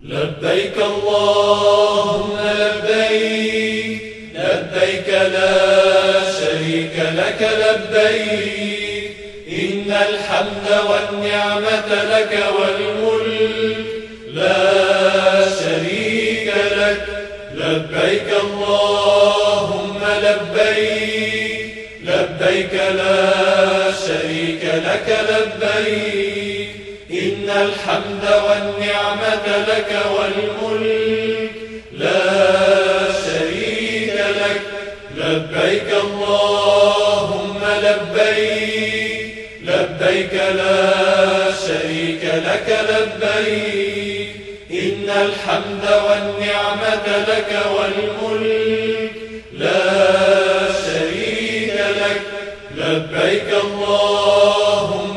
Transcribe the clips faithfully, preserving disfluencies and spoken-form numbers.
لبيك اللهم لبيك لبيك لا شريك لك لبيك إن الحمد والنعمة لك والملك لا شريك لك لبيك اللهم لبيك لبيك لا شريك لك لبيك إن الحمد والنعمة لك والملك لا شريك لك لبيك اللهم لبيك لبيك لا شريك لك لبيك إن الحمد والنعمة لك والملك لا شريك لك لبيك اللهم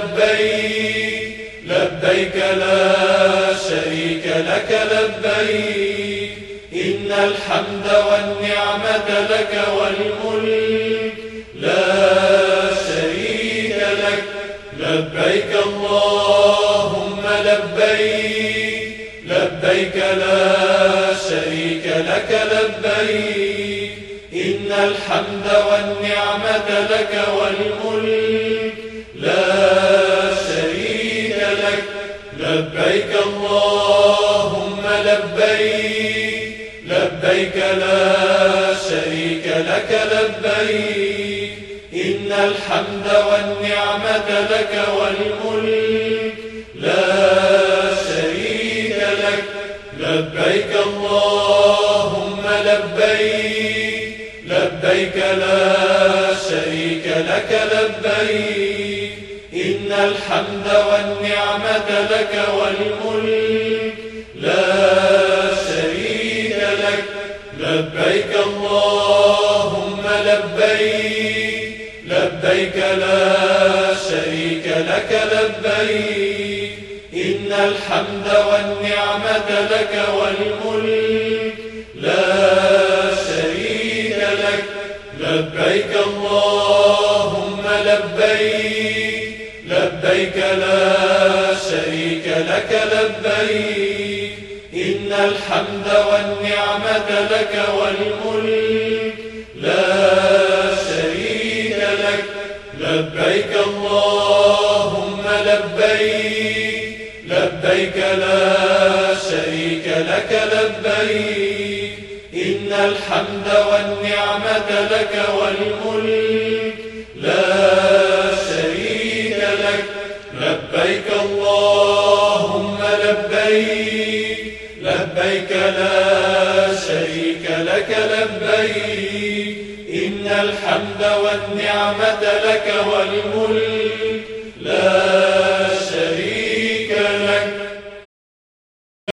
لبيك لبيك لا شريك لك لبيك إن الحمد والنعمة لك والملك لا شريك لك لبيك اللهم لبيك لبيك لا شريك لك لبيك إن الحمد والنعمة لك والملك لا شريك لك لبيك اللهم لبيك لبيك لا شريك لك لبيك إن الحمد والنعمة لك والملك لا شريك لك لبيك اللهم لبيك لبيك لا شريك لك لبيك إن الحمد والنعمة لك والملك لا شريك لك لبيك اللهم لبيك لبيك لا شريك لك لبيك إن الحمد والنعمة لك والملك لا شريك لك لبيك اللهم لبيك لبيك لا شريك لك لبيك إن الحمد والنعمة لك والملك لا شريك لك لبيك اللهم لبيك لبيك لا شريك لك لبيك إن الحمد والنعمة لك والملك لا شريك لك لبيك اللهم لبيك لبيك لا شريك لك لبيك إن الحمد والنعمة لك والملك لا